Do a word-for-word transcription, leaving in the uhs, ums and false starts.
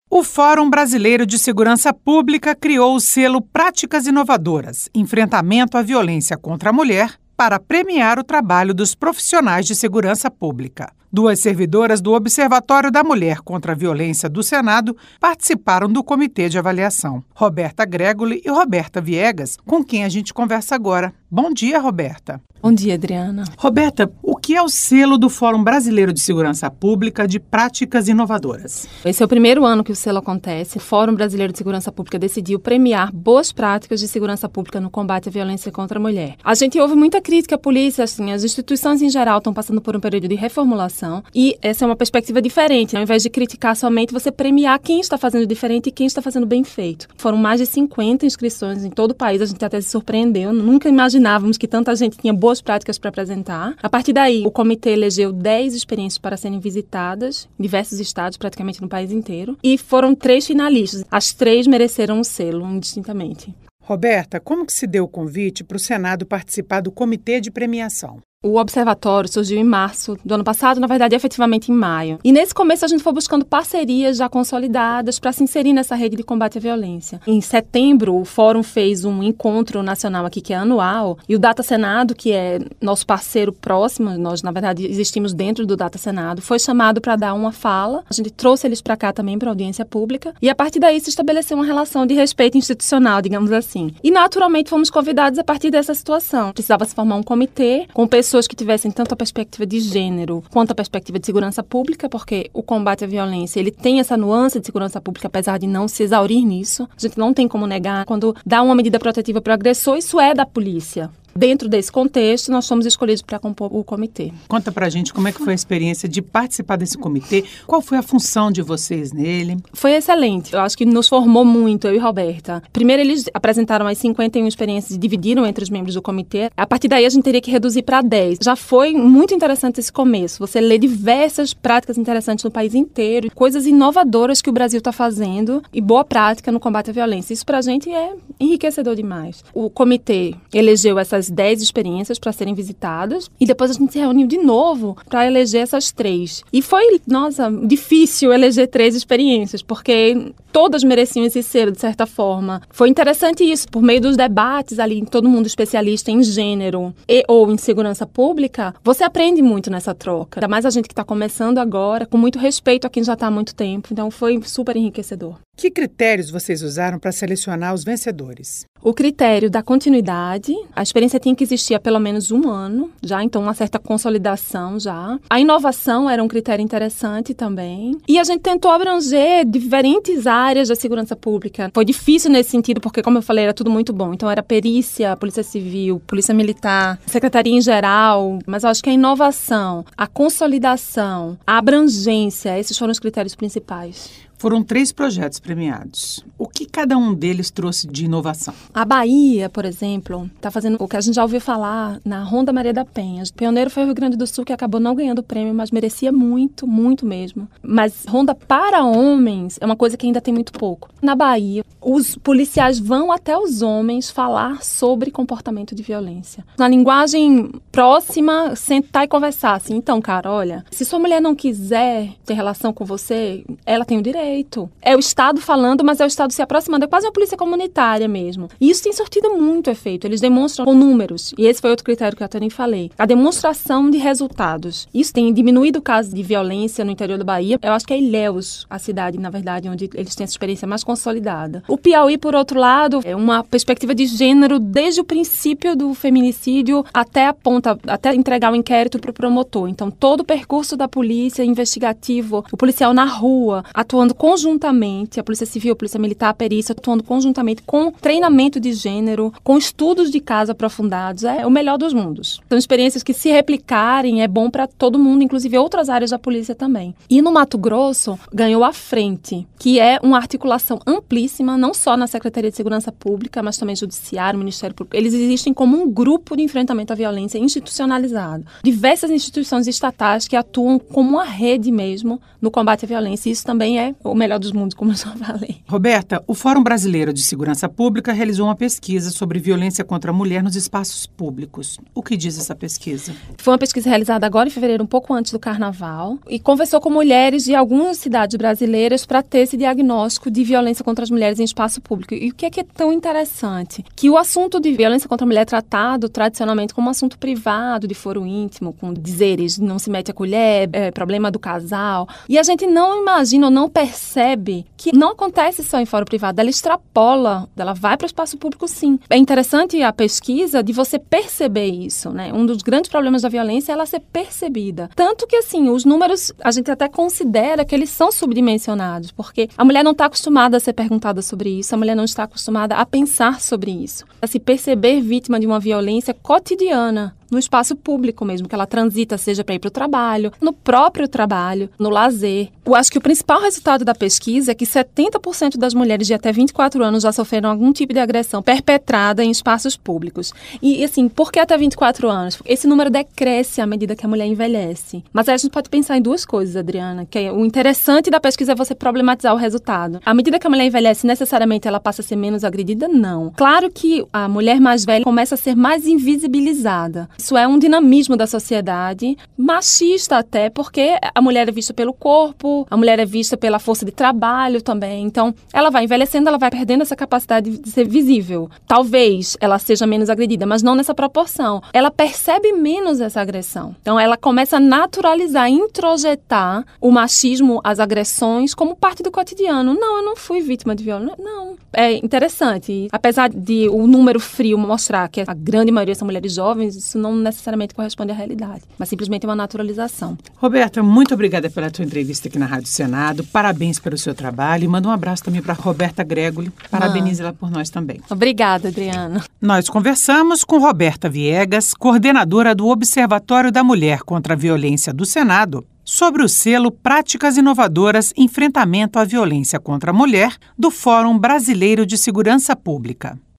O Fórum Brasileiro de Segurança Pública criou o selo Práticas Inovadoras, Enfrentamento à Violência contra a Mulher, para premiar o trabalho dos profissionais de segurança pública. Duas servidoras do Observatório da Mulher contra a Violência do Senado participaram do comitê de avaliação. Roberta Gregoli e Roberta Viegas, com quem a gente conversa agora. Bom dia, Roberta. Bom dia, Adriana. Roberta, o que é o selo do Fórum Brasileiro de Segurança Pública de Práticas Inovadoras? Esse é o primeiro ano que o selo acontece. O Fórum Brasileiro de Segurança Pública decidiu premiar boas práticas de segurança pública no combate à violência contra a mulher. A gente ouve muita crítica à polícia, assim, as instituições em geral estão passando por um período de reformulação e essa é uma perspectiva diferente. Ao invés de criticar somente, você premiar quem está fazendo diferente e quem está fazendo bem feito. Foram mais de cinquenta inscrições em todo o país, a gente até se surpreendeu, nunca imaginávamos que tanta gente tinha boas práticas para apresentar. A partir daí, o comitê elegeu dez experiências para serem visitadas em diversos estados, praticamente no país inteiro, e foram três finalistas. As três mereceram o selo, indistintamente. Roberta, como que se deu o convite para o Senado participar do comitê de premiação? O observatório surgiu em março do ano passado, na verdade, efetivamente em maio. E nesse começo a gente foi buscando parcerias já consolidadas para se inserir nessa rede de combate à violência. Em setembro, o Fórum fez um encontro nacional aqui, que é anual, e o Data Senado, que é nosso parceiro próximo, nós, na verdade, existimos dentro do Data Senado, foi chamado para dar uma fala. A gente trouxe eles para cá também, para audiência pública, e a partir daí se estabeleceu uma relação de respeito institucional, digamos assim. E, naturalmente, fomos convidados a partir dessa situação. Precisava se formar um comitê com pessoas pessoas que tivessem tanto a perspectiva de gênero quanto a perspectiva de segurança pública, porque o combate à violência, ele tem essa nuance de segurança pública, apesar de não se exaurir nisso. A gente não tem como negar. Quando dá uma medida protetiva para o agressor, isso é da polícia. Dentro desse contexto, nós fomos escolhidos para compor o comitê. Conta pra gente como é que foi a experiência de participar desse comitê, qual foi a função de vocês nele? Foi excelente, eu acho que nos formou muito, eu e Roberta. Primeiro eles apresentaram as cinquenta e uma experiências e dividiram entre os membros do comitê. A partir daí a gente teria que reduzir para dez. Já foi muito interessante esse começo, você lê diversas práticas interessantes no país inteiro, coisas inovadoras que o Brasil está fazendo e boa prática no combate à violência. Isso pra gente é enriquecedor demais. O comitê elegeu essas dez experiências para serem visitadas e depois a gente se reuniu de novo para eleger essas três. E foi, nossa, difícil eleger três experiências, porque todas mereciam esse selo, de certa forma. Foi interessante isso, por meio dos debates ali, todo mundo especialista em gênero e ou em segurança pública, você aprende muito nessa troca. Ainda mais a gente que está começando agora, com muito respeito a quem já está há muito tempo. Então foi super enriquecedor. Que critérios vocês usaram para selecionar os vencedores? O critério da continuidade, a experiência tinha que existir há pelo menos um ano, já, então uma certa consolidação já. A inovação era um critério interessante também. E a gente tentou abranger diferentes áreas da segurança pública. Foi difícil nesse sentido, porque, como eu falei, era tudo muito bom. Então era perícia, polícia civil, polícia militar, secretaria em geral. Mas eu acho que a inovação, a consolidação, a abrangência, esses foram os critérios principais. Foram três projetos premiados. O que cada um deles trouxe de inovação? A Bahia, por exemplo, está fazendo o que a gente já ouviu falar na Ronda Maria da Penha. O pioneiro foi o Rio Grande do Sul, que acabou não ganhando o prêmio, mas merecia muito, muito mesmo. Mas ronda para homens é uma coisa que ainda tem muito pouco. Na Bahia, os policiais vão até os homens falar sobre comportamento de violência. Na linguagem próxima, sentar e conversar. Assim, então, cara, olha, se sua mulher não quiser ter relação com você, ela tem o direito. É o Estado falando, mas é o Estado se aproximando. É quase uma polícia comunitária mesmo. E isso tem surtido muito efeito. Eles demonstram com números. E esse foi outro critério que eu também falei. A demonstração de resultados. Isso tem diminuído o caso de violência no interior da Bahia. Eu acho que é Ilhéus, a cidade, na verdade, onde eles têm essa experiência mais consolidada. O Piauí, por outro lado, é uma perspectiva de gênero desde o princípio do feminicídio até a ponta, até entregar o inquérito para o promotor. Então, todo o percurso da polícia investigativo, o policial na rua, atuando conjuntamente, a Polícia Civil, a Polícia Militar, a perícia, atuando conjuntamente com treinamento de gênero, com estudos de caso aprofundados, é o melhor dos mundos. São experiências que, se replicarem, é bom para todo mundo, inclusive outras áreas da polícia também. E no Mato Grosso, ganhou a Frente, que é uma articulação amplíssima, não só na Secretaria de Segurança Pública, mas também Judiciário, Ministério Público. Eles existem como um grupo de enfrentamento à violência institucionalizado. Diversas instituições estatais que atuam como uma rede mesmo no combate à violência. Isso também é o melhor dos mundos, como eu já falei. Roberta, o Fórum Brasileiro de Segurança Pública realizou uma pesquisa sobre violência contra a mulher nos espaços públicos. O que diz essa pesquisa? Foi uma pesquisa realizada agora em fevereiro, um pouco antes do Carnaval, e conversou com mulheres de algumas cidades brasileiras para ter esse diagnóstico de violência contra as mulheres em espaço público. E o que é que é tão interessante? Que o assunto de violência contra a mulher é tratado tradicionalmente como um assunto privado, de foro íntimo, com dizeres, não se mete a colher, é problema do casal. E a gente não imagina ou não percebe que não acontece só em fórum privado, ela extrapola, ela vai para o espaço público sim. É interessante a pesquisa de você perceber isso, né? Um dos grandes problemas da violência é ela ser percebida. Tanto que, assim, os números, a gente até considera que eles são subdimensionados, porque a mulher não está acostumada a ser perguntada sobre isso, a mulher não está acostumada a pensar sobre isso, a se perceber vítima de uma violência cotidiana, no espaço público mesmo, que ela transita, seja para ir para o trabalho, no próprio trabalho, no lazer. Eu acho que o principal resultado da pesquisa é que setenta por cento das mulheres de até vinte e quatro anos já sofreram algum tipo de agressão perpetrada em espaços públicos. E, assim, por que até vinte e quatro anos? Esse número decresce à medida que a mulher envelhece. Mas aí a gente pode pensar em duas coisas, Adriana, que é, o interessante da pesquisa é você problematizar o resultado. À medida que a mulher envelhece, necessariamente ela passa a ser menos agredida? Não. Claro que a mulher mais velha começa a ser mais invisibilizada. Isso é um dinamismo da sociedade, machista até, porque a mulher é vista pelo corpo, a mulher é vista pela força de trabalho também. Então, ela vai envelhecendo, ela vai perdendo essa capacidade de ser visível. Talvez ela seja menos agredida, mas não nessa proporção. Ela percebe menos essa agressão. Então, ela começa a naturalizar, introjetar o machismo, as agressões, como parte do cotidiano. Não, eu não fui vítima de violência. Não. É interessante. Apesar de o número frio mostrar que a grande maioria são mulheres jovens, isso não necessariamente corresponde à realidade, mas simplesmente é uma naturalização. Roberta, muito obrigada pela tua entrevista aqui na Rádio Senado. Parabéns pelo seu trabalho e manda um abraço também para Roberta Gregoli. Parabenize ela por nós também. Obrigada, Adriana. Nós conversamos com Roberta Viegas, coordenadora do Observatório da Mulher contra a Violência do Senado, sobre o selo Práticas Inovadoras Enfrentamento à Violência contra a Mulher do Fórum Brasileiro de Segurança Pública.